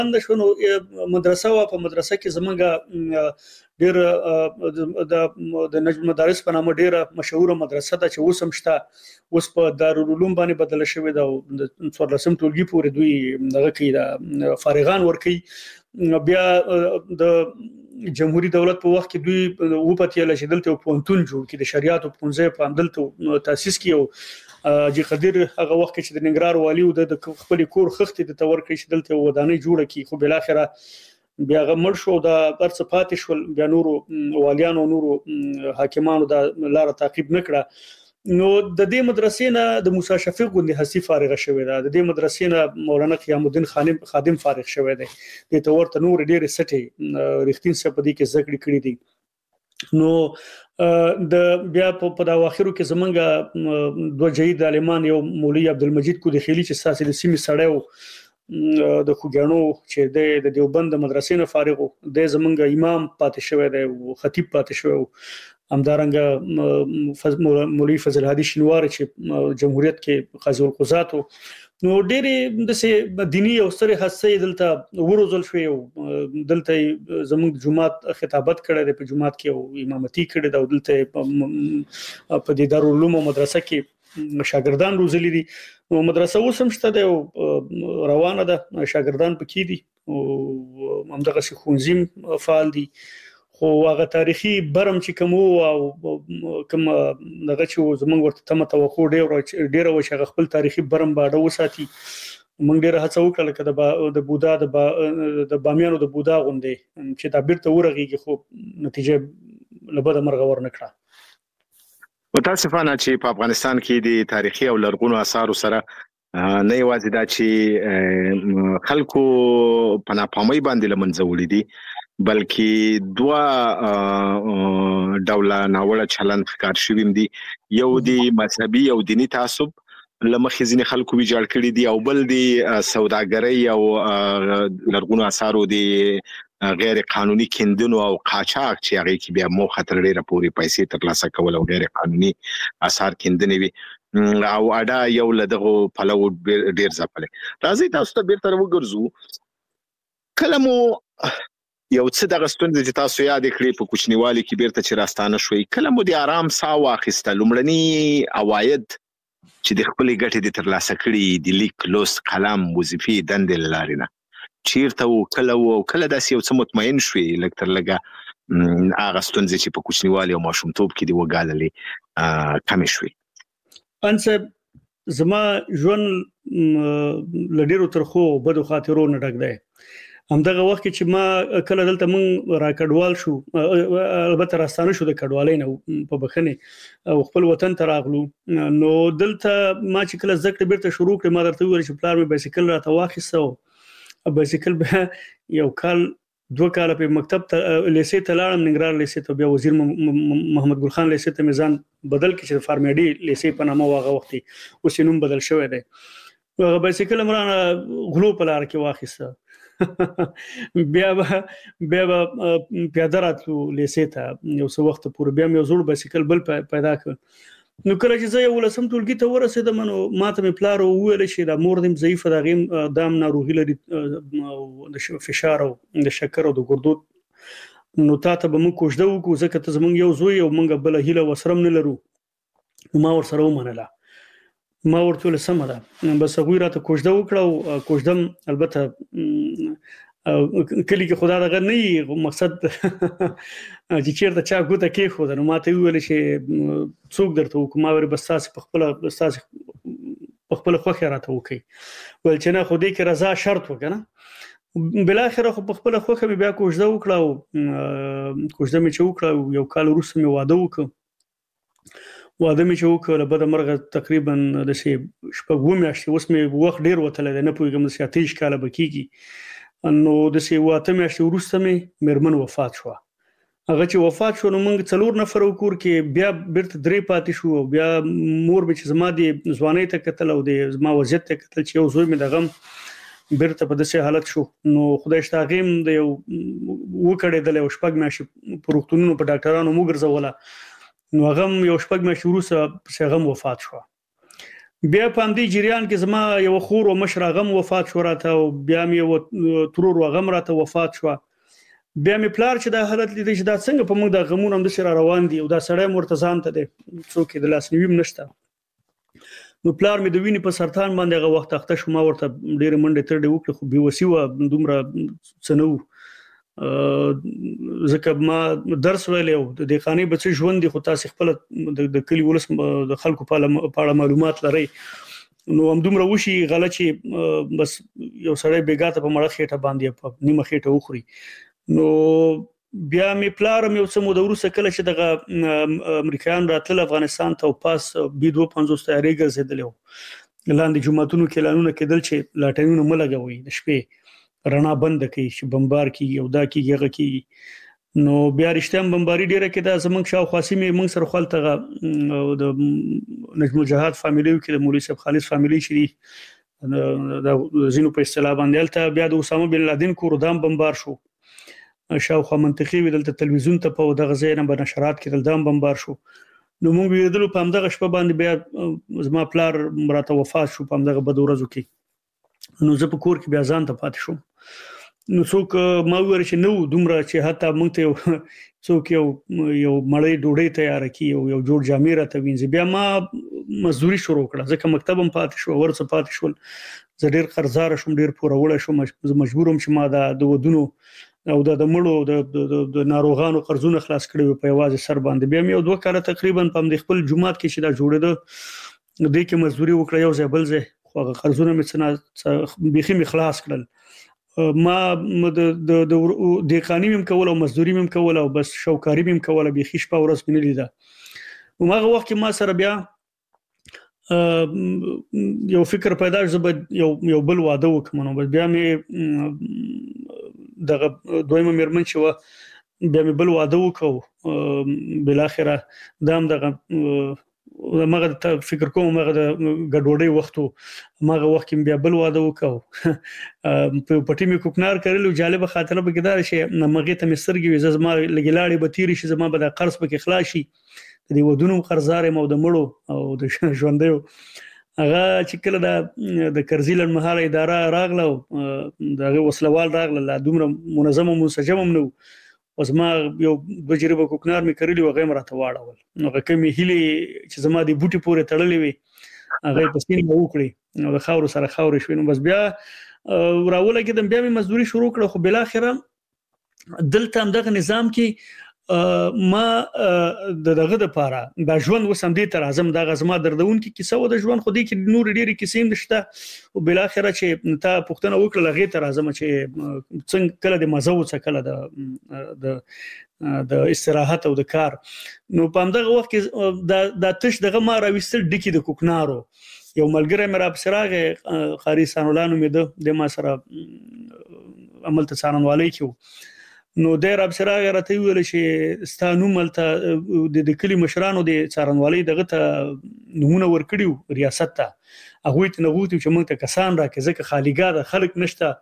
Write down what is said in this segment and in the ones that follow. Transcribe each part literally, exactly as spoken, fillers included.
د شنو مدرسه او په مدرسه کې زمونږ ډیر د د نجم مدارس په نامه ډیره مشهوره مدرسه ده چې اوس هم شته، اوس په دارالعلوم باندې بدله شوې ده او د څوارلسم ټولګي پورې دوی دغه کوي د فارغان ورکي. بیا د جمهوریت دولت په وخت کې دوی و پاتې چې دلته پونتون جوړ کړي د شریعت او پونځه په دلته تاسیس کړي. جی قدر هغه وخت چې د ننګرهار والی او د خپل کور خختې د تور کې چې دلته ودانۍ جوړه کی، خو بل اخره بیا غمړ شو د ارڅ پاتې شول، بیا نورو والیانو نورو حاکمانو د لار تعقیب نکړه. نو د دې مدرسې نه د موسی شفیق غوندي حسی فارغ شوی دا، د دې مدرسې نه مولانا قیام الدین خانم خادم فارغ شوی دی، د تورته نور ډېر سټي رښتین سپدي کې زګړې کړې دي. نو د بیا په د اواخرو کې زمونږ دوه جهید عالمان یو مولوی عبدالمجید کو د خیلی چې ساسي د سیمې سړیو د خوګانو چې د دیوبند مدرسې نه فارغ د زمونږ امام پاتې شوی دی او خطیب پاتې شوی، همدارنګه مولوی فضل هادي شینوار چې جمهوریت کې قاضي القضات. نو ډېرې د دینی او سره حساسه دلته وروزل شوی او دلته زموږ جماعت خطابت کړي په جماعت کې او امامتي کړي دا دلته په د دارالعلوم مدرسه کې شاګردان روزلي دي. نو مدرسه اوس هم شته او روانه ده، شاګردان پکې دي او همدغه سي خونزیم فعال دي. خو هغه تاریخي برم چې کوم او کوم دغه چې زمونږ ورته تم توقع ډیر ډیر و چې خپل تاریخي برم باډه وساتي. موږ ډیر هڅه وکړه چې د بودا د بامیانو د بودا غوندې چې دا بیرته ورغیږي، خو نتیجه لبد مرغه ورنکړه. متاسفانه چې په افغانستان کې د تاریخي او لرغونو آثارو سره نه یوازې دا چې خلکو په ناپامۍ باندې لمنځولي دي، بلکې دوا ډوله ناوړه چلند ښکار شوي دي. یو د مذهبي او دینی تعصب لمخې ځینې خلکو ویجاړ کړي دي، او بل د سوداګرۍ او لرغونو آثارو د غیر قانوني کیندنو او قاچاق چې هغه کې بیا موخه تر ډیره پورې پیسې ترلاسه کول او غیر قانوني آثار کیندنې وي او اډا یو لدغه پلو ډیر ځپلې. راځي تاسو ته بیرته وګرځو. کله مو یو څه دغه ستونزې چې تاسو یاد کړئ په کوچنیوالي کې بیرته چې راستانه شوي، کله مو د آرام ساه واخیسته؟ لومړني عواید چې د خپلې ګټې د ترلاسه کړي د لیک، لوست، قلم، وظیفې، دندې له لارې نه چیرته و، کله و او کله داسې یو څه مطمئن شوي لږ تر لږه هغه ستونزې چې په کوچنیوالي او ماشومتوب کې دې وګاللې کمې شوي؟ انصب زما ژوند له ډېرو ترخو بدو خاطرو نه ډک دی. همدغه وخت چې ما کله دلته مونږ را کډوال شو، البته راستانه شو د کډوالۍ نه په بخښنې او خپل وطن ته راغلو، نو دلته ما چې کله زده کړې بیرته شروع کړې ما درته وویل چې پلار مې بایسکل راته واخیسته. بایسکل به یو کال دوه کاله په مکتب ته لیسې ته لاړم، ننګرهار لیسې ته، بیا وزیر محمد ګل خان لیسې ته مې ځان بدل کړ چې فارمیډي لیسې په نامه واغه وخت اوس نوم بدل شوی دی. هغه بایسکل مرانه غلو په لار کې واخیسته. بیا به بیا به پیاده راتلو لیسې ته یو څه وخت پورې، بیا مې یو زوړ بایسکل بل پیدا کړ. نو کله چې زه یولسم ټولګي ته ورسېدم نو ماته مې پلار وویل چې دا مور دې ضعیفه ده، هغې دام ناروغي لري د فشار او د شکر او د ګردو، نو تا ته به موږ کوژده وکړو ځکه ته زموږ یو زوی او موږ بله هیله وسره هم نه لرو. نو ما ورسره ومنله، ما ورته ویل سمه ده، بس هغوی راته کوژده وکړه او کوژدم البته کلي کې خدا دغه نه وي، مقصد چې چېرته چا ګوته کېښوده. نو ما ته ویل چې څوک درته وکړو؟ ما ویل بس تاسې پخپله ستاسې په خپله خوښه راته وکړئ. ویل چې نه، خو دې کې رضا شرط وکړه نه. بالاخره خو په خپله خوښه مې بیا کوژده وکړه او کوژده مې چې وکړه یو کال وروسته مې واده وکړ. واده مې چې وکړ له بده مرغه تقریبا داسې شپږ اووه میاشتې، اوس مې وخت ډېر وتلی دی، نه پوهېږم داسې اته ویشت کاله به کېږي. نو داسې اووه اته میاشتې وروسته مې مېرمن وفات شوه. هغه چې وفات شو نو موږ څلور نفر و کور کې، بیا بیرته درې پاتې شو او بیا مور مې چې زما د ځوانۍ ته کتل او د زما وضعیت ته کتل چې یو زوی مې د غم بیرته په داسې حالت شو. نو خدای شته هغې هم د یو وکړېدلی او شپږ میاشتې په روغتونونو په ډاکټرانو وګرځوله. نو هغه هم یو شپږ میاشتې وروسته پسې هغه هم وفات شوه. بیا په همدې جریان کې زما یو خور او مشر غم وفات شو راته او بیا مې ترور غم راته وفات شو بیا مې پلار چې دا حالت لیدل چې دا څنګه په موږ د غمونو هم د سره روان دي او دا سړی مرتضام ته دی څوک د لاس نیویم نشته نو پلار مې د وینې په سرطان باندې هغه وخت اخته شو ما ورته ډېر منډه تر دې وکړه خو بي وسی و دومره څنو ځکه ما درس ویلو د دې خاني بچ ژوند دي خو تاسو خپل د کلی ولس د خلکو په اړه معلومات لري نو هم دومره وشي غلط چې بس یو سړی بیګاته په مړه خېټه باندې په نیمه خېټه وخوري نو بیا مې پلار مې اوس مو د ورسره کله چې د امریکایان راتل افغانستان ته او پاس بي دوه پنځوس تیاری ګرځیدل لاندې جماعتونو کې اعلانونه کېدل چې لاټینونه ملګوي د شپې رڼا بند کړي چې بمبار کیږي او دا کیږي هغه کیږي نو بیا رښتیا بمباری ډیره کې دا زمنګ شاو خاصي مې موږ سره خپلته د نجم الجهاد فاميلي کې د مولوي صاحب خالص فاميلي شری دا زینو په اصطلاح باندې الته بیا د اسامه بن لادن کور دام بمبار شو شاوخوا منطقي ودلته تلویزیون ته په دغه ځای نه بنشرات کې دلدام بمبار شو نو موږ ویدلو په همدغه شپه باندې بیا زما پلار مراته وفات شو په همدغه بد ورځو کې نو زه په کور کې بیا ځان ته پاتې شوم نو څوک ما ویل چې نو دومره چې حتی موږ ته څوک یو یو مړی ډوډۍ تیار کړي او یو جوړ جامې راته وینځي بیا ما مزدوري شروع کړه ځکه مکتب هم پاتې شو ورڅ پاتې شول زه ډېر قرضدار شوم ډېر پوروړی شوم مجبورم چې ما د ودونو او د مړو د ناروغانو قرضونه خلاص کړي په یوازې سر باندې بیا مې یو دوه کاله تقریبا په د خپل جمعات کې چې دا جوړېده د دې کې مزدوري وکړه یو ځای بل ځای خو قرضونه مې څنګه بيخي مې خلاص کړل ما د د د قانوني مم کول او مزدوري مم کول او بس شوکاری مم کول بيخي شپه ورځ مې لیدا او هغه وخت کې ما سره بیا یو فکر پیدا شو یو یو بل واده وکم نو بیا مې دغه دویمه مرمن شو بیا مې بل واده وکاو بل اخره دام دغه مغه فکر کوم مغه د ګډوډي وختو مغه وخت کې بیا بل واده وکاو په پټي مې کوکنار کړلو جالب خاطره به کېدار شي مغه ته مسترګي وز زما لګلاړي به تیری شي زما به د قرض پکې خلاصي د ودونو قرضار مو د مړو او د ژوندیو هغه چې کله د کرزیلن مهاله اداره راغله دغه وسلوال راغله دومره منظم او منسجم نو اوس ما یو بجربه کوکنار مې کړلی و غیم راته واړول نو کومې هلي چې زما د بوټي پورې تړلې وي هغه په سپین وکړي نو د خاور سره خاور شوي نو بس بیا راوله کېدم بیا مې مزدوري شروع کړه خو بل اخره دلته هم دغه نظام کې ما دغه د پاره دا ژوند وسم دي تر اعظم د غزما دردون کې کیسه و د ژوند خو دي کې نور ډېری کیسې نشته او بل اخره چې تا پښتنه وکړه لغه تر اعظم چې څنګه کله د مزو څخه کله د د د استراحت او د کار نو په همدغه وخت کې د تش دغه ما راوستل ډکی د کوکنارو یو ملګری مې را بسراغه قاری سانولانو مې د ما سره عمل ته څارنوالي کیو نو د رب سره راته ویل چې ستانو ملته د کلی مشرانو د څارنوالي دغه ته نمونه ورکړیو ریاست ته هغه ته نغوت چې موږ ته کسان راکې ځکه خالیګا د خلک نشته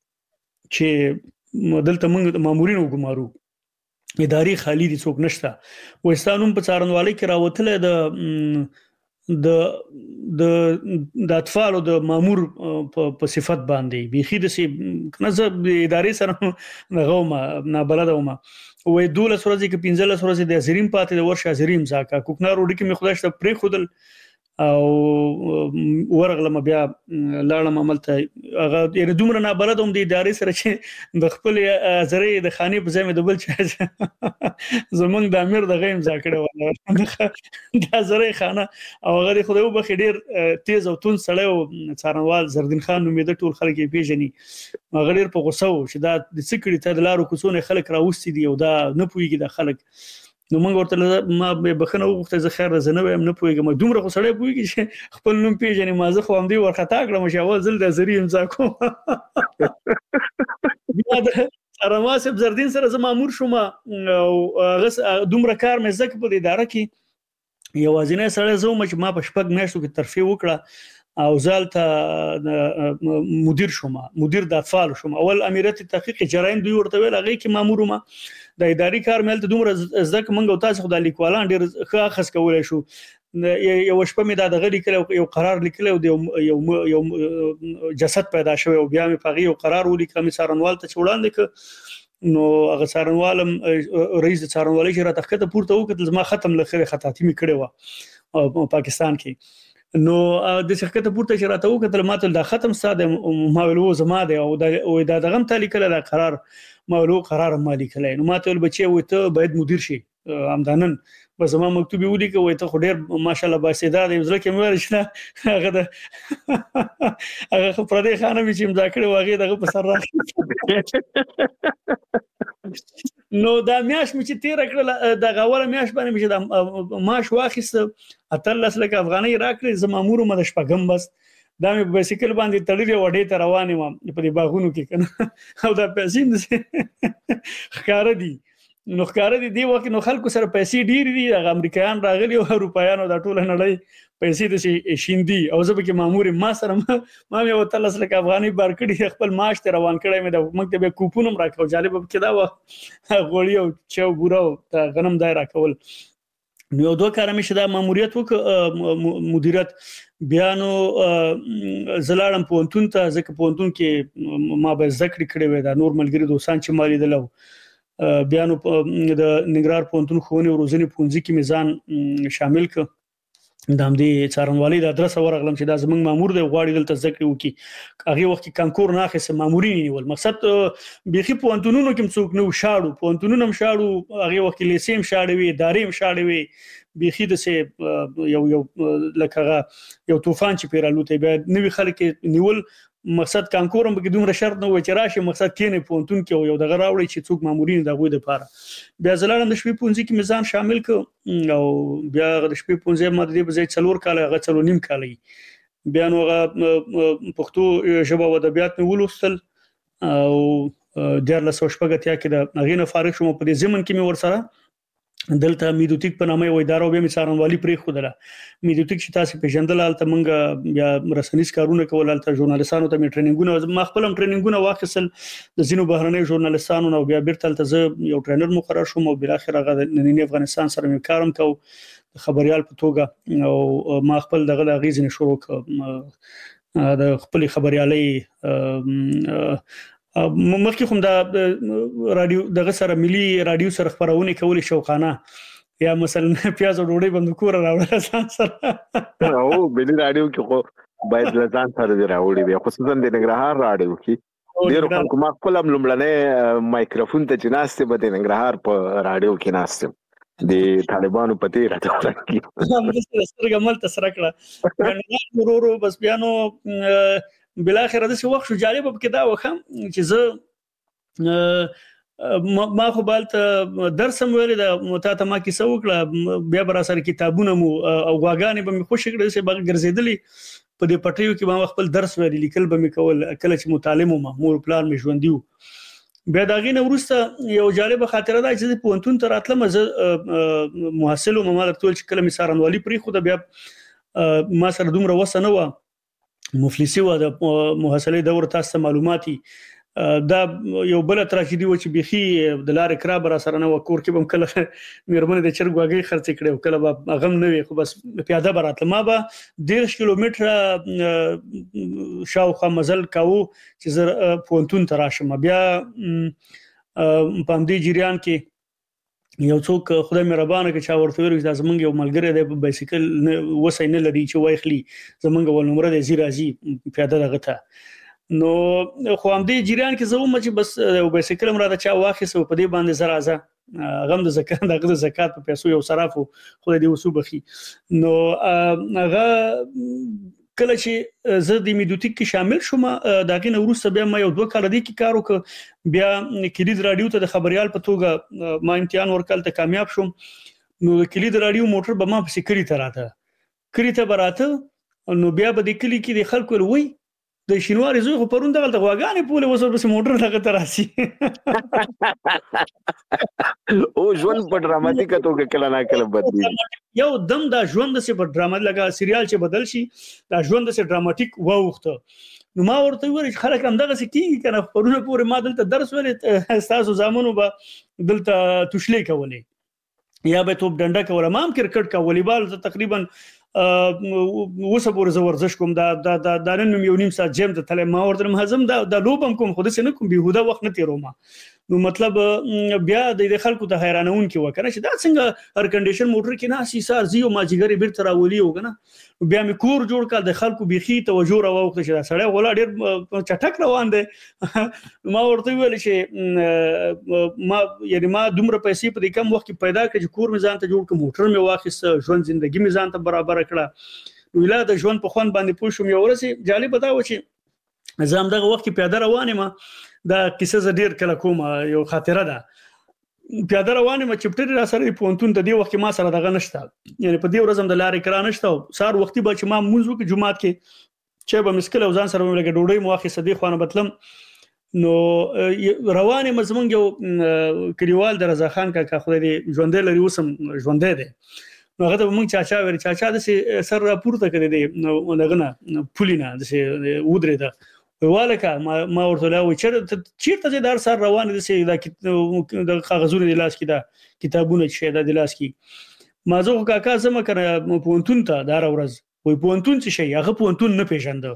چې دلته موږ مامورین وګمارو اداري خالی دي څوک نشته وستانو په څارنوالي کې راوتله د د د د اطفال او د مامور په صفت باندې بيخي د سي کنه د ادارې سره غوما نه بلدوما وې دوله سورځي کې پنځله سورځي د زریم پاتې د ورشه زریم ځکه کوکنار وډ کې مې خدای شته پرې خودل او ورغلم بیا لاړم عملته هغه یعنی دومره نه بلدوم د ادارې سره چې د خپل زری د خاني په ځای د بل چې زمونږ د امیر د غیم ځکړه ولا د زری خانه او هغه خدای وبخ ډیر تیز او تون سړی او څارنوال زردین خان نومېده ټول خلک یې پیژني هغه ډیر په غوسه و چې دا د سکړی ته د لارو کوڅونه خلک راوستي دي او دا نه پويږي د خلک نو موږ ورته ما به بخنه وغوښته زه خیر زنه ویم نه پويګم دومره خو سړی پويږي چې خپل نوم پیژنې ما زه خو هم دی ورختا کړم چې اول ځل د زری امضا کوم بیا د ارماسب زردین سره زما مامور شوم او دومره کار مې زکه په اداره کې یوازینه سره زوم چې ما په شپږ میاشتو کې ترفیع وکړه او زالته مدیر شوم مدیر د اطفال شوم اول امریت تحقیق جرایم دوی ورته ویل هغه کې مامور ما د اداري کار مل ته دومره زده منګو تاسو خدای لیکوالان ډیر ښه خاص کولای شو یو شپه مې دا دغه لیکل یو قرار لیکل او یو یو جسد پیدا شوی او بیا مې پغې یو قرار ولیکم څارنوال ته وړاندې ک نو هغه څارنوالم رئیس څارنوالۍ چې را تخته پورته وکړل زما ختم لخره خطاطي مې کړې و پاکستان کې نو د شرکت پورته چې راته وکړل ماته دا ختم ساده ماولو زما دی او دا دغه تعلیق کړه قرار ماولو قرار مالی کړي نو ماته بچي وته باید مدیر شي امدانن بس ما مکتوب ولیکه وای ته خو ډیر ماشاءالله باسیدار یې زړه کې مې ورشنه هغه د هغه پر دې خانه چې امضا کړې واغې دغه په سر راځي نو دا میاش مې چې تیر کړل د غوړه میاش باندې مې د ماش واخیست اتلس لکه افغاني راکړې زمامور مده شپږم بس دا مې بایسیکل باندې تړلې وډې ته روانې وم په دې باغونو کې کنه او دا پیسې ښکار دي نو ښکار دي دی وخت نو خلکو سره پیسې ډېری دي د امریکایان راغلي او اروپایانو د ټوله نړۍ پیسې د شیندي او زه به کې مامور ما سره ما مې وتلس لکه افغاني بار کړي خپل معاش ته روان کړی مې د مکتب کوپونم راکاو جالب کې دا و غوړی او چاو بورو ته غنم دای راکول نو یو دوه کار مې شدا ماموریت وک مدیریت بیانو زلاړم پونتون ته ځکه پونتون کې ما به ذکر کړی وې دا نور ملګری دوستان چې مالي دلو بیانو د نګرار پونتون خونې او روزنې پونځي کې میزان شامل ک د همدې څارنوالۍ د ادرس ورغلم چې دا زمنګ مامور دی غواړي دلته ذکر وکي هغه وخت کې کانکور نه اخیسه مامورین نیول مقصد بيخي پونتونونو کې څوک نو شاړو پونتونونو شاړو هغه وخت کې لیسیم شاړوي داریم شاړوي بيخي د سه یو یو لکه یو طوفان چې پیرالوته به نوې خلک نیول مقصد کانکورم به دومره شرط نه و چې راشي مقصد کینې پونتون کې یو دغه راوړي چې څوک مامورین دغه د پاره بیا زلالم د شپې پونځي کې میزان شامل ک او بیا د شپې پونځي ماده به زې څلور کال هغه څلور نیم کال بیا نو پښتو ژبه او ادبیات مې ولوستل او د لاسو شپږتیا کې د غینه فارغ شوم په دې زمن کې مې ورسره دلته میدوتیک په نامه وای دارو به مثالوالي پرې خودله میدوتیک چې تاسو په جندل حالت منګه یا رسنیز کارونه کول حالت ژورنالیستانو ته می ټریننګونه ما خپلم ټریننګونه واخیسل د زینو بهرنۍ ژورنالیستانو نو بیا بیرته تل یو ټرینر مقرر شوم او بل اخر هغه د افغانستان سره می کارم کو خبريال په توګه او ما خپل دغه غیزنه شروع ک د خپل خبريالي مخکې کوم د رادیو دغه سره ملي رادیو سره خبرونه کولې شوقانه یا مثلا پیاز او ډوډۍ بند کور راوړل ځان سره او ملي رادیو کې خو باید ځان سره راوړي بیا خصوصا د ننګرهار رادیو کې ډیر خلکو ما خپل لمړنه مایکروفون ته جناسته به د ننګرهار په رادیو کې ناسته د طالبانو په تیر راځي هم د سترګې مل تسره کړه ورورو بس بیانو بل اخر د څه وخت شو جالب کې دا وخم چې زه ما خو بالته درس هم ویل د متاته ما کې سو کړه بیا بر سره کتابونه مو او غواګانې به مې خوش کړې چې بغ ګرځېدلې په دې پټیو کې ما خپل درس ویل لیکل به مې کول کله چې مطالعه ما مور پلان مې ژوندیو بیا دا غینه ورسته یو جالب خاطره ده چې په پونتون تر اتلم زه محصل او ممالک ټول چې کله مې سارنوالي پرې خو د بیا ما سره دومره وسنه و مفلسی و د محصلې دور تاسو معلوماتي دا یو بل تراژیدي و چې بيخي د لارې کرا بر سره نه وکور کې بم کله مېرمنه د چرګواګي خرڅ کړو کله به غم نه وي خو بس پیاده براتله ما به ډېر کیلومتره شاوخوا مزل کاوه چې زه پونتون تراشم بیا په دې جریان کې یو څوک خدای مهربانه کې چا ورته ویل چې زمونږ یو ملګری دی بایسیکل وسای نه لري چې وایخلی زمونږ ول نمبر دی زیرازي پیاده دغه ته نو خو هم دې جریان کې زوم چې بس یو بایسیکل مراده چا واخیسه په دې باندې زرازه غم د زکات دغه زکات په پیسو یو صرافو خدای دې وسو بخي نو هغه کله چې زه د میدوتیک کې شامل شوم داګه نو وروسته بیا ما یو دوه کال دی کې کار وکړ بیا کلید رادیو ته د خبريال په توګه ما امتحان ورکړل ته کامیاب شوم نو کلید رادیو موټر به ما په سکري ته راته کړی ته براته نو بیا به د کلی کې د خلکو وی د شینواري زوی خو پرون دغه غواګانې پوله وسو بس موټر لګه تراسي او ژوند په ډراماتیکه توګه کله نه کله بدلی یو دم دا ژوند سه په ډراما لګه سریال چې بدل شي دا ژوند سه ډراماتیک ووخته نو ما ورته ویل چې خلک هم دغه سکیږي کنه پرونه پورې ما دلته درس ولې تاسو زامنو به دلته تشلې کولې یا به توپ ډنډه کوله ما هم کرکټ کا والیبال تقریبا اوسه پورې زه ورزش کوم دا دا د نن یو نیم ساعت جیم ته تل ما ورته مهزم دا د لوبم کوم خو د سن کوم بهوده وخت نه تیروم نو مطلب بیا د خلکو ته حیرانون کې وکنه چې دا څنګه هر کنډیشن موټر کې نه سي سار زیو ما جګری بیر تر اولی وکنه بیا می کور جوړ کړ د خلکو بيخي توجه راوخته چې دا سړی غولا ډیر چټک روان دي ما ورته ویل چې ما یعنی ما دومره پیسې په کم وخت کې پیدا کړ چې کور می ځان ته جوړ کړ موټر می واخیست ژوند ژوندۍ می ځان ته برابر کړه ویلا د ژوند په خوان باندې پوه شوم یو ورسې جالب دا و چې زم دغه وخت کې پیاده روانه ما دا کیسه ز ډیر کله کوم یو خاطره ده پیاده روانه ما چپټر را سره پونتون ته دی وخت ما سره دغه نشته یعنی په دې ورځم د لارې کرا نشته سار وختي به چې ما منځو کې جمعات کې چې به مسکل او ځان سره لګ ډوډۍ موخه صدې خوانه بتلم نو روانه مزمن یو کلیوال د رضا خان کا خو دې ژوندې لري وسم ژوندې ده نو هغه مونږ چاچا ور چاچا د سر راپورته کړی دی نو لګنه پولینا د ودره ده والکه ما ما ورته لا و چې چیرته دې دار سره روان دي چې د کاغذونو د لاس کې دا کتابونه چې د لاس کې ما زه کاکا زم کړه پونتون ته دار ورځ وای پونتون څه شي هغه پونتون نه پیژاند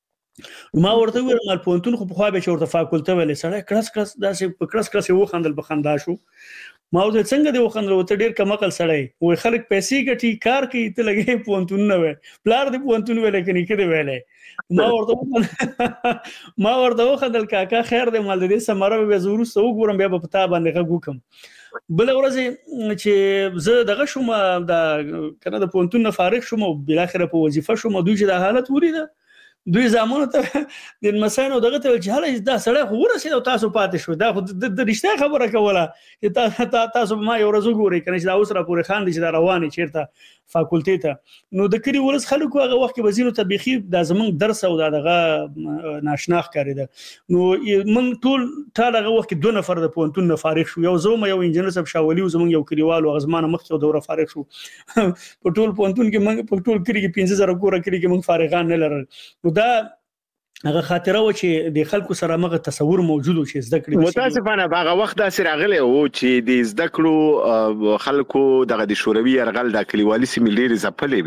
ما ورته ویل مال پونتون خو په خوا به چورته فاکولټه ولې سره کړس کړس داسې په کړس کړس یو خندل بخندا شو ما ورته څنګه دی وخندل وته ډیر کم عقل سړی وای خلک پیسې ګټي کار کوي ته لګي پونتون نه وای پلار دې پونتون ویل کني کده ویلې ما ورته ما ورته وخندل کاکا خیر دې مال دې سمره به زورو سو ګورم بیا په پتا باندې غوکم بل ورځ چې زه دغه شوم د کنه د پونتون نه فارغ شوم بل اخر په وظیفه شوم دوی چې د حالت وریده دوی زمونه ته د مساینو دغه ته چې هله دا سړی خو ورسېد تاسو پاتې شو دا خو د رښتیا خبره کوله چې تاسو ما یو ورځ ګورئ کنه چې دا اوس را پورې خان دي چې دا رواني چیرته فاکولټي ته نو د کلی ورس خلکو هغه وخت کې وزینو تبيخي د زمون درس او دغه ناشنا ښکاري ده نو من ټول ټال هغه وخت کې دوه نفر د پونتون نه فارغ شو یو زوم یو انجنیر صاحب شاولي زمون یو کلیوالو غزمانه مخ یو دوره فارغ شو په ټول پونتون کې من په ټول کلی کې پنځه زره کور کلی کې من فارغان نه لرل دا هغه خاطره و چې د خلکو سره مغه تصور موجود و چې زده کړې متاسفانه هغه وخت دا سره غلې او چې د زده کړو خلکو دغه د شوروي يرغل د کلیوالي سیمليري زپلې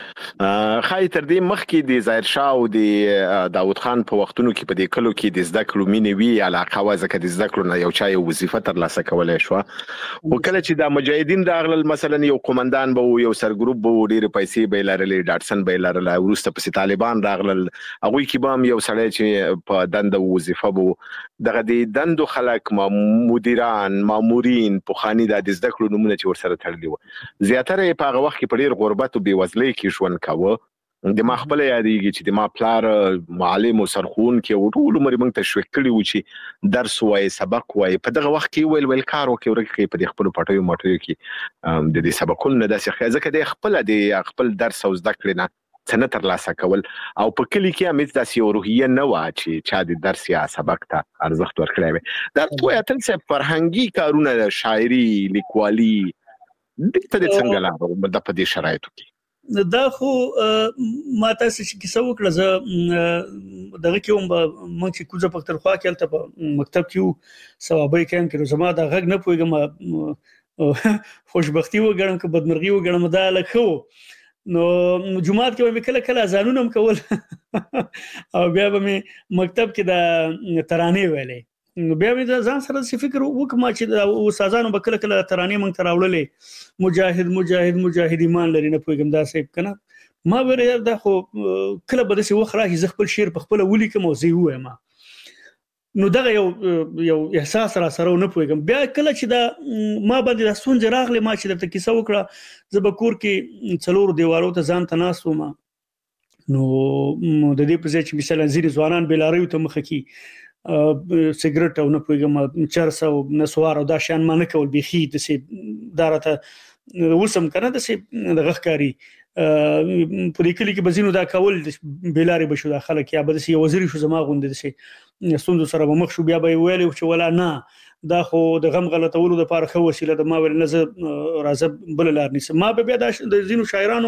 وي خای تر دې مخکې د ظاهر شاه او د داوود خان په وختونو کې په دې کلو کې د زده کړو مینې وی علاقه و ځکه د زده کړو نه یو چا یو وظیفه تر لاسه کولای شو او کله چې د مجاهدین راغلل مثلا یو قومندان به یو سرګروپ به ډېر پیسې به لرلې ډاټسن به لرله ورسته په طالبان راغلل هغه کې به یو سړی چې په دنده وظیفه بو دغه د دندو خلک مدیران مامورین په خاني د زده کړو نمونه چې ورسره تړلی و زیاتره په هغه وخت کې په ډیر غربت او بیوزلۍ کې ژوند کاوه د ما خپل یادېږي چې د ما پلار معلم او سرخون کې ټول عمر موږ تشویق کړی و چې درس وای سبق وای په دغه وخت کې ویل ویل کار وکړي ورکه په خپل پټیو ماټیو کې د دې سبقونو نه داسې ځکه د خپل د خپل درس او زده کړې نه څنګه تر لاسه کول او په کلی کې امید داسې یو روحیه نه و چې چا د درس یا سبق ته ارزښت ورکړی وي دا ټول اتل څه فرهنګي کارونه شاعري لیکوالي دته د څنګه لا د په دې شرایطو کې دا خو ما تاسو چې کیسه وکړه زه دغه کوم مونږ چې کوزه پخترخوا کې الته په مکتب کې ثوابي کم کړو زما د غږ نه پويګم خوشبختی وګڼم که بدمرغي وګڼم دا لکه نو جمعات کې به کله کله اذانونه هم کول او بیا به مې مکتب کې د ترانې ویلې نو بیا مې ځان سره څه فکر وکم چې استادانو به کله کله ترانې مونږ تراوللې مجاهد مجاهد مجاهد ایمان لري نه پوهیږم دا څه کنه ما ورته دا خو کله به څه وخت راځي ز خپل شعر په خپل ولي کوم او زی وایم نو دغه یو یو احساس را سره نه پوهیږم بیا کله چې دا ما باندې د سونځ راغله ما چې د کیسه وکړه زبکور کې څلور دیوالو ته ځان تناسو ما نو د دې په ځای چې مثلا ځینې ځوانان بلاري ته مخ کې سیګریټ او نه پوهیږم چرس او نسوار او دا شان ما نه کول بيخي د سي دارته وسم کنه د سي دغه ښکاری په دې کلی کې بزینو دا کول بلاري بشو د خلک یا به سي وزیر شو زما غوند دي سي ستوند سره مخ شو بیا به ویل چې ولا نه دا خو د غم غلطولو د لپاره خو وسیله د ما ول نه راځه بل لار نيسه ما به بیا د زینو شاعرانو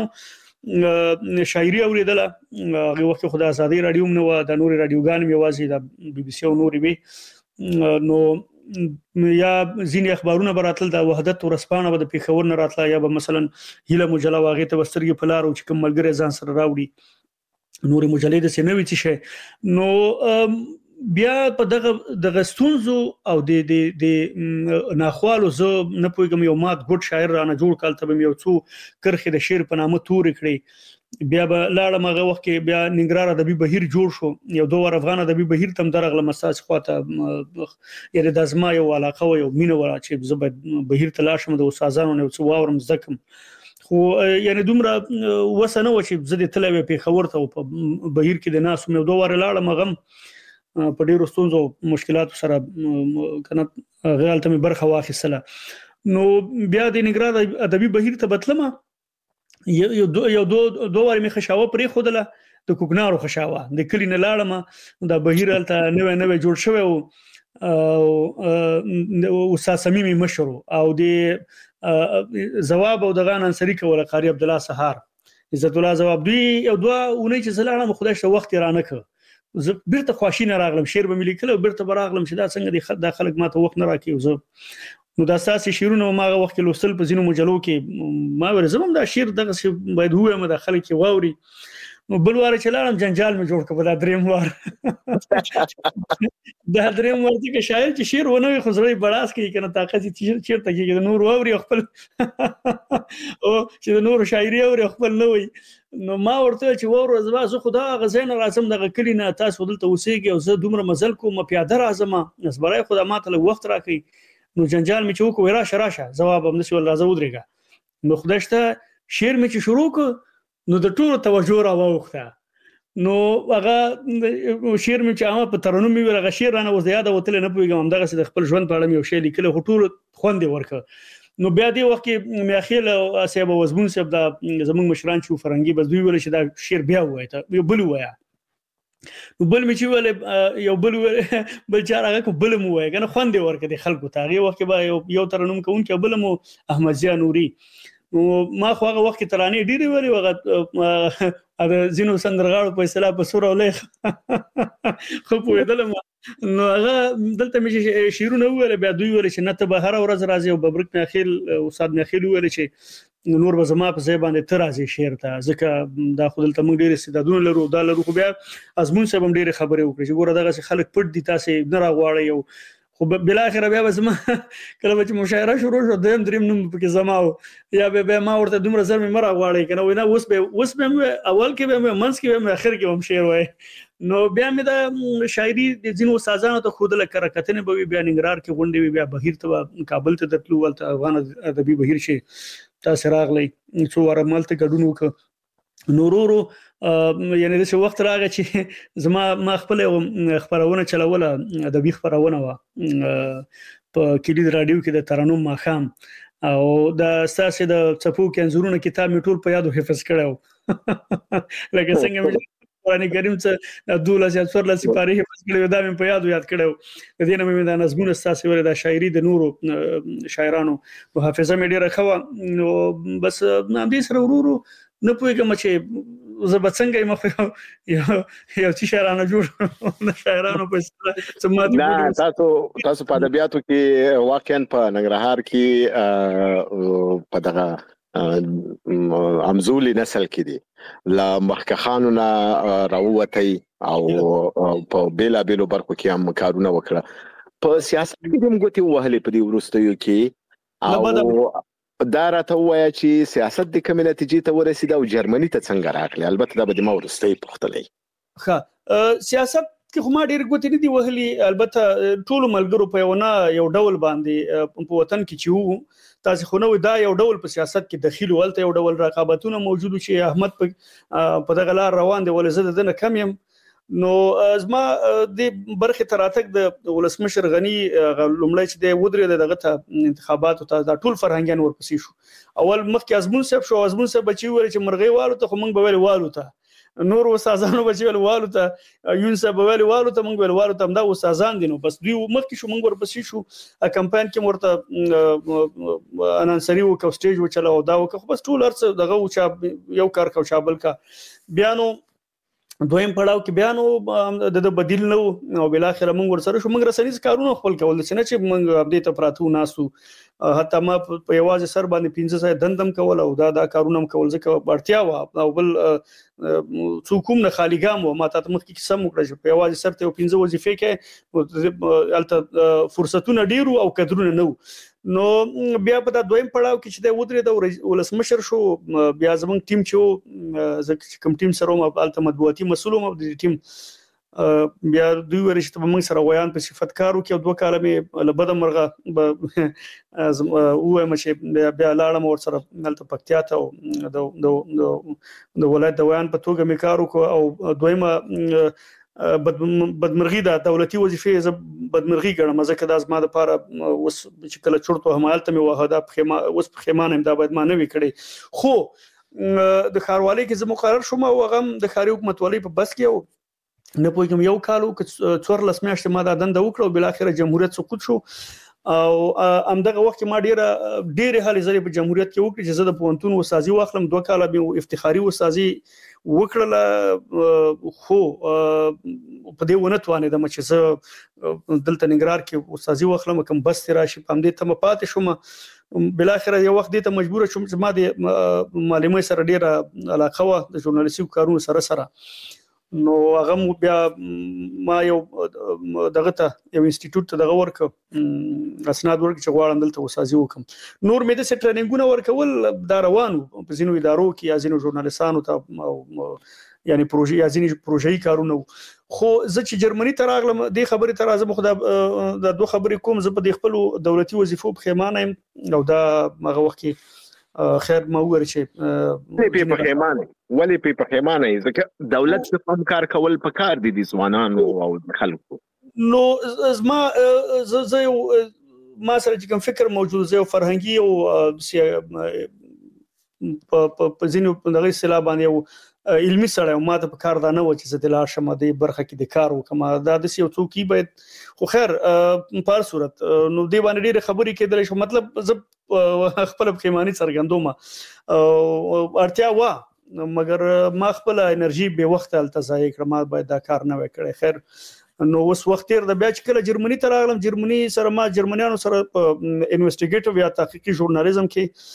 شاعري اوریدله هغه وخت خدای ازادي رادیو نو د نور رادیوګان میوازي د بي بي سي او نور وی نو یا ځینې اخبارونه براتل د وحدت ورسپانه به د پیښور نه راتله یا به مثلا هیله مجله واغې ته وسترګې په لار او چې کوم ملګری ځان سره راوړي نور مجلې د سینوي څه شي نو بیا په دغه د غستونزو او د د د ناخوالو زه نه پوهیږم یو مات ګډ شاعر رانه جوړ کال ته یو څو کرخه د شعر په نامه تور کړی بیا به لاړه مغه وخت کې بیا ننګرهار ادبي بهیر جوړ شو یو دوه افغان ادبي بهیر تم درغله مساج خواته یعنی د ازما یو علاقه و یو مینه ولا چې زه بهیر تلاشم د استادانو نه څو واورم زکم خو یعنی دومره وسنه و چې زه د تلوي په خبر ته په بهیر کې د ناس مې دوه ور لاړه مغم په ډیرو ستونزو مشکلاتو سره کنه غیالته مې برخه واخیستله نو بیا د ننګرهار ادبي بهیر ته بتلمه یو دو یو دو دوه ور مې خشاوه پرې خودله د کوکنارو خشاوه د کلی نه لاړم د بهیر ته نوې نوې جوړ شوی او استاد سميمي مشر او د جواب او د غان انصری کوله قاری عبد الله سهار عزت الله جواب دی یو دوه اونۍ چې زلاړم خدای شته وخت رانه ک زه بیرته خواشینه راغلم شعر به ملي کله بیرته براغلم چې دا څنګه د د خلک ماته وخت نه راکې زه نو دا اساسي شعرونه ماغه وخت لوستل په زینو مجلو کې ما ورزم دا شعر دغه باید هو ما داخله کې واوري نو بل واره چلانم جنجال مې جوړ کړ دا دریم وار دا دریم وار چې شاعر چې شعر ونه خزري بڑاس کې کنه طاقت چې چیرته کې نور واوري خپل او چې نور شاعري او خپل نه وي نو ما ورته چې وره زما زه خدا غزين راځم دغه کلی نه تاسو دلته اوسېږي او زه دومره مزل کوم پیاده راځم نسبرای خدا ماته له وخت راکې نو جنجال می چوک ورا شراشه جواب هم نشول راځو ودرېګا نو خداشته شعر می چې شروع ک نو د ټولو توجه را ووخته نو هغه شعر می چې هغه په ترنم می ورغه شعر نه وځه یاد وتل نه پویګم دغه د خپل ژوند په اړه یو شی لیکل ټول خوندې ورکه نو بیا دی وخت کې مې اخیل او اسیب وزمون سب دا زمونږ مشران چې فرنګي بس دوی ول چې دا شعر بیا وای ته یو بل وای نو بل می چې ول یو بل بل چار هغه بل مو وای کنه خوندې ورکه د خلکو ته هغه وخت به یو ترنم کوون کې بل مو احمد زیا نوري نو ما خو هغه وخت ترانه ډیره ویلې وغه ا زینو سندرغاړو په اصطلاح په سور اولې خو په دلم نو هغه دلته مې شیرونه ویل بیا دوی ویل چې نته به هر ورځ راځي او ببرک میخیل استاد میخیل ویل چې نور به زما په ځای باندې تر راځي شعر ته ځکه دا خو دلته موږ ډیر استعدادونه لرو دا لرو خو بیا ازمون سبم ډیر خبرې وکړي چې ګوره دغه خلک پټ دي تاسو نه راغواړي یو خو بل اخر بیا زما کله چې مشاعره شروع شو دیم دریم نوم پکې زماو یا به ما ورته دومره زر مې مرا غواړي کنه وینا اوس به اوس به اول کې به منځ کې به اخر کې هم شعر وای نو بیا مې دا شاعري د ځینو استادانو ته خود له کرکتنه به بیا ننګرهار کې غونډې بیا بهیر ته کابل ته تلو ولته افغان ادبي بهیر شي تاسو راغلی څو واره مالته ګډون وک نورورو یعنی د څه وخت راغی چې زما ما خپل خبرونه چلوله ادبي خبرونه وا په کلید رادیو کې د ترنم ماخام او د اساسي د چپو کې انزورونه کتاب می ټول په یادو حفظ کړو لکه څنګه مې قرآن کریم څخه دولس یا څوارلس سپاره حفظ کړو دا مې په یادو یاد کړو د دې نه مې د نظمونه اساسي ور د شاعري د نورو شاعرانو په حافظه مې ډیره خو نو بس نام دې سره ورورو نه پوهیږم چې زه به څنګه مخ یو یو چې شاعرانه جوړ نه شاعرانو په سمات نه تاسو تاسو په ادبیاتو کې واقعا په ننګرهار کې په دغه امزولي نسل کې دي لا مخکخانو نه راووتي او په بیلا بیلو برخو کې هم کارونه وکړه په سیاست کې هم ګوتې وهلې په دې وروستیو کې او دا راته وایي چې سیاست د کوم نتیجې ته ورسید او جرمني ته څنګه راغلی البته دا به د ما ورستۍ پختلې ښه سیاست کې خو ما ډېر ګوتې نه دي وهلي البته ټول ملګرو په یو نه یو ډول باندې په وطن کې چې وو تاسو خو نو دا یو ډول په سیاست کې دخیل ولته یو ډول رقابتونه موجود چې احمد په دغه لار روان دی ولې زه دنه کم يم نو ازما د برخه تراتک د ولسمشر غنی لومړی چې د ودرې دغه ته انتخاباتو ته د ټول فرهنګان ورپسې شو اول مخکې ازمون صاحب شو ازمون صاحب بچي ور چې مرغۍ والو ته خو موږ به ویل والو ته نور استادانو بچي ویل والو ته یون صاحب ویل والو ته موږ ویل والو ته دا استادان دي نو بس دوی مخکې شو موږ ورپسې شو کمپاین کې ورته انانسري او کو سټیج و چلاو دا خو بس ټول ارڅ دغه یو کار کو شابل کا بیانو دویم پړاو کې بیا نو د بدیل نو او بل اخر موږ ورسره شو موږ رسنیز کارونه خپل کول چې موږ اپډیټ پراتو ناسو حتی ما په یوازې سر باندې پنځه سای دندم کول او دا دا کارونه کول ځکه اړتیا و او بل څوک هم نه خالی ګام و ما ته مخکې قسم وکړ چې په یوازې سر ته پنځه وظیفې کې الته فرصتونه ډیرو او قدرونه نو نو بیا په دا دویم پړاو کې چې د ودرې د ولسمشر شو بیا زمونږ ټیم چې زکه کوم ټیم سره مو الته مطبوعاتي مسولوم او د ټیم بیا دوی ورشته موږ سره ویان په صفت کارو کې دوه کاله مې لبد مرغه او مشه بیا لاړم ور سره الته پکتیا ته د د ولایت د ویان په توګه مې کارو کو او دویمه بدمرغي د دولتي وظیفې ز بدمرغي ګڼم ځکه د ازما د لپاره اوس چې کله چورته همالته مې وهدا په خیمه اوس په خیمانه دا باید ما نه وکړي خو د خاروالۍ کې زه مقرر شوم او هغه د خاري حکومت والی په بس کې نه پوهیږم یو کالو ک څور لس میاشتې ما دا دند وکړو بل اخر جمهوریت سقوط شو او امدغه وخت ما ډیره ډیره حالې زری په جمهوریت کې وکړي چې زه د پونتون وسازي واخلم دوه کاله به افتخاري وسازي وکړه خو په دې ونه توانې د مچ زه دلته ننګرهار کې وسازي واخلم کوم بس راشي پم دې ته مپات شوم بل اخر یو وخت دې ته مجبور شوم چې ما د معلومات سره ډیره علاقه و د ژورنالیستیک کارونو سره سره نو هغه بیا ما یو دغه ته یو انسټیټیوټ ته دغه ورک اسناد ورک چې غواړم دلته وسازي وکم نور مې د ست ټریننګونه ورکول دا روانو په ځینو ادارو کې یا ځینو ژورنالیستانو ته یعنی پروژې یا ځینې پروژې کارونه خو زه چې جرمني ته راغلم د خبرې ته راځم خو د دوه خبرې کوم زه په د خپل دولتي وظیفو په خیمانه او دا هغه وخت کې خیر ما وګورئ چې په خیمانه ولې په خیمانه ځکه دولت څخه هم کار کول پکار دي د ځوانانو او خلکو نو زما زه ما سره چې کوم فکر موجود زه فرهنګي او په ځینو دغه اصطلاح باندې علمي سره ما ته په کار دا نه و چې زه د لا شمه د برخه کې د کار وکم دا د یو څوکي باید خو خیر په هر صورت نو دی باندې ډېر خبرې کېدل شو مطلب زه خپل خیماني څرګندوم اړتیا و مګر ما خپل انرژي به وخت التزای کړم ما باید دا کار نه وکړي خیر نو اوس وخت تیر د بیا چې کله جرمني ته راغلم جرمني سره ما جرمنیانو سره انویسټیګیټیو یا تحقیقي ژورنالیزم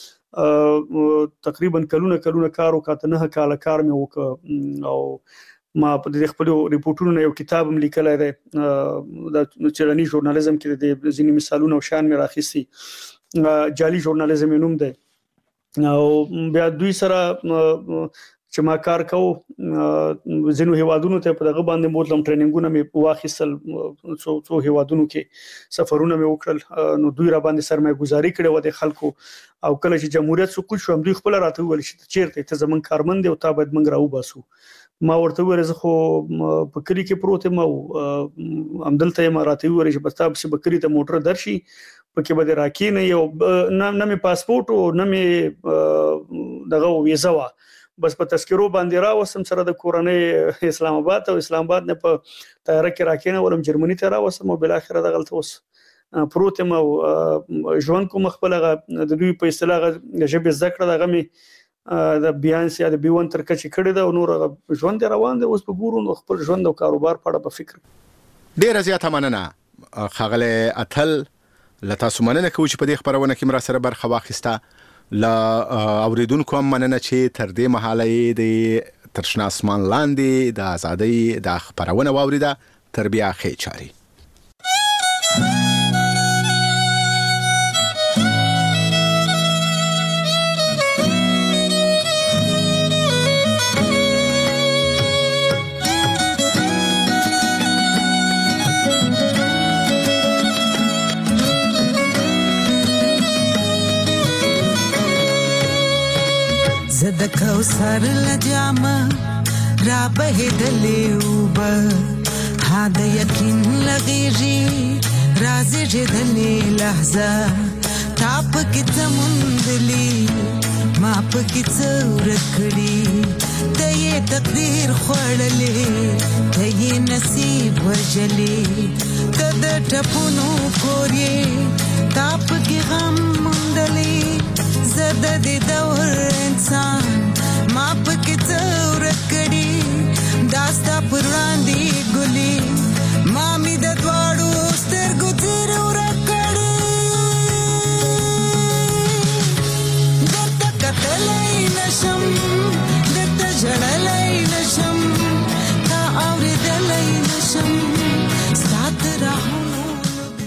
کې تقریبا کلونه کلونه کار وکړ نه کال کار مې وکړ او ما په دې خپل ریپورتونو یو کتاب هم لیکلی دی د چرنی ژورنالیزم کې د ځینې مثالونه او شان مې راخیستي جعلي ژورنالیزم نوم دی او بیا دوی سره چې ما کار کوم ځینو هیوادونو ته په دغه باندې مطلب ټریننګونه مې واخیستل څو څو هیوادونو کې سفرونه مې وکړل نو دوی را باندې سرمایه گزاري کړې و د خلکو او کله چې جمهوریت سقوط شو هم دوی خپل راته ویل چې چیرته ته زمون کارمند دی او تا باید موږ راو باسو ما ورته ورزه خو په کلی کې پروت ما همدلته ما راته ویل چې بس تاسو په کلی ته موټر درشي پکې به راکې نه یو نه مې پاسپورت او نه مې دغه ویزا وا بس په تذکرو باندې را وسم سره د کورنۍ اسلام آباد او اسلام آباد نه په تیار کې راکې نه ولم جرمني ته را وسم او بل اخر د غلط اوس پروت ما ژوند کوم خپل د دوی په اصطلاح ژبه ذکر دغه مې د بیان سي د بیون تر کچې کړی دا نور ژوند روان دی اوس په ګورو نو خپل ژوند او کاروبار په اړه په فکر ډیر زیاته مننه خغله اتل لته سمنه کوي چې په دې خبرونه کې مر سره برخه واخیسته لا اوریدونکو هم مننه چې تر دې مهاله د ترشنا اسمان لاندې د ازادۍ د خبرونه واوریده تر بیا خې چاري زد کوثر لجامه را بهدلې وب ها د یقین لغېږي رازې جدلې لحظه تاپ کې زموندلې ما په کې څور کړې ته یې تقدیر خوړلې ته یې نصیب وژلې ته د ټپونو کورې تاپ کې غم موندلې زد دې دور انسان ما پکې څور کړي دا ستا پر وړاندې